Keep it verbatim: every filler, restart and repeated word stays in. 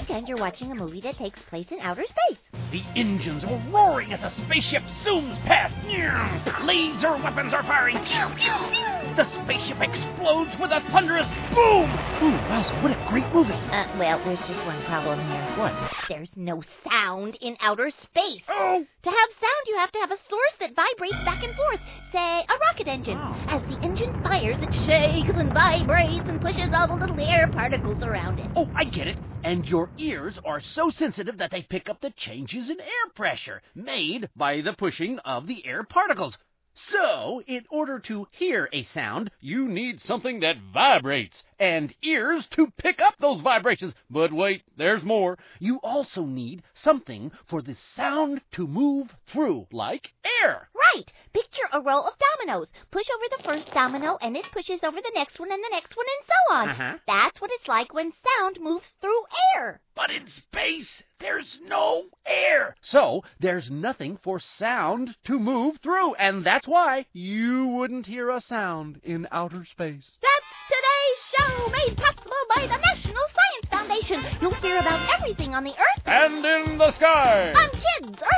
pretend you're watching a movie that takes place in outer space. The engines are roaring as the spaceship zooms past. Laser weapons are firing. The spaceship explodes with a thunderous boom. Ooh, Wowza, what a great movie. Uh, well, there's just one problem here. What? There's no sound in outer space. Oh! To have sound, you have to have a source that vibrates back and forth. Say, a rocket engine. Oh. As the engine fires, it shakes and vibrates and pushes all the little air particles around it. Oh, I get it. And your ears are so sensitive that they pick up the changes in air pressure made by the pushing of the air particles. So, in order to hear a sound, you need something that vibrates and ears to pick up those vibrations. But wait, there's more. You also need something for the sound to move through, like air. Right. Picture a row of dominoes. Push over the first domino, and it pushes over the next one and the next one and so on. Uh-huh. That's what it's like when sound moves through air. But in space, there's no air. So, there's nothing for sound to move through, and that's why you wouldn't hear a sound in outer space. That's today's show, made possible by the National Science Foundation. You'll hear about everything on the Earth And in the sky. on Kids Earth